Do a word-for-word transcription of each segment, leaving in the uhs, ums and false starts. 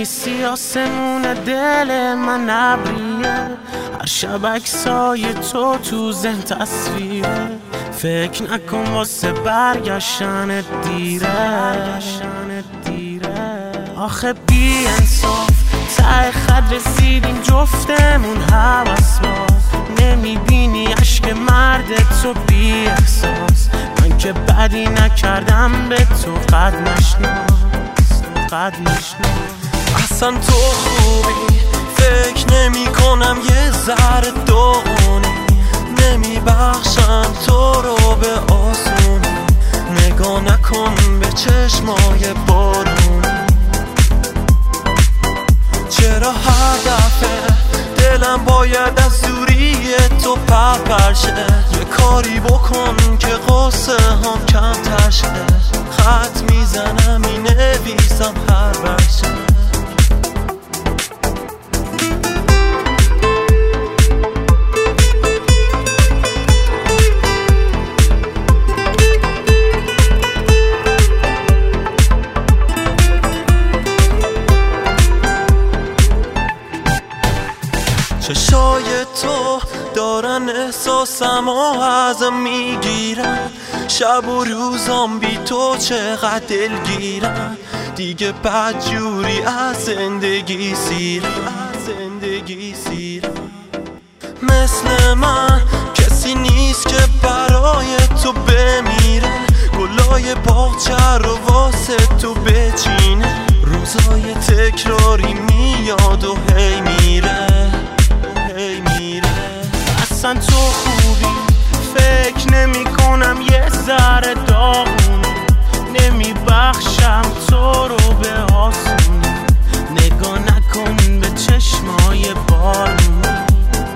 نیستی آسمون دل من ابریه، هر شب عکسای تو تو ذهن تصویره. فکر نکن واسه برگشتن دیره، آخه بی انصاف ته خط رسیدیم جفتمون هوس باز. نمیبینی عشق مرد تو بی احساس، من که بدی نکردم به تو قد نشناس، قد نشناس. اصلا تو خوبی فکر نمی کنم یه ذره داغونی، نمی بخشم تو رو به آسونی. نگاه نکن به چشمای بارونی، چرا هر دفعه دلم باید از دوری تو پرپر شه؟ یه کاری بکن که قصه هم کمتر شه. خط میزنم می نویسم هر ورشه. چشای تو دارن احساسم و ازم میگیرن، شب و روزام بی تو چقدر دلگیرن. دیگه بدجوری از زندگی سیرم، زندگی سیرم. مثل من کسی نیست که برای تو بمیره، گلای باغچه رو واسه تو بچینه. روزای تکراری میاد و هی میره، اصلا تو خوبی فکر نمی کنم یه ذره داغونی، نمی بخشم تو رو به آسونی. نگاه نکن به چشمای بارونی،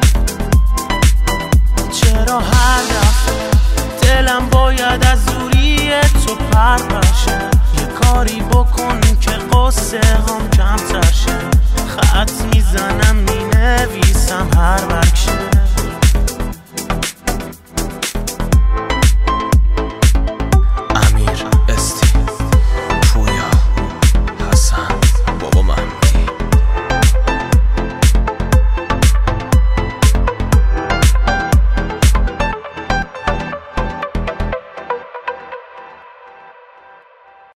چرا هر دفعه دلم باید از دوری تو پرپر شه؟ یه کاری بکن که قصه هم کمتر شه. خط میزنم می نویسم هر وقت شه.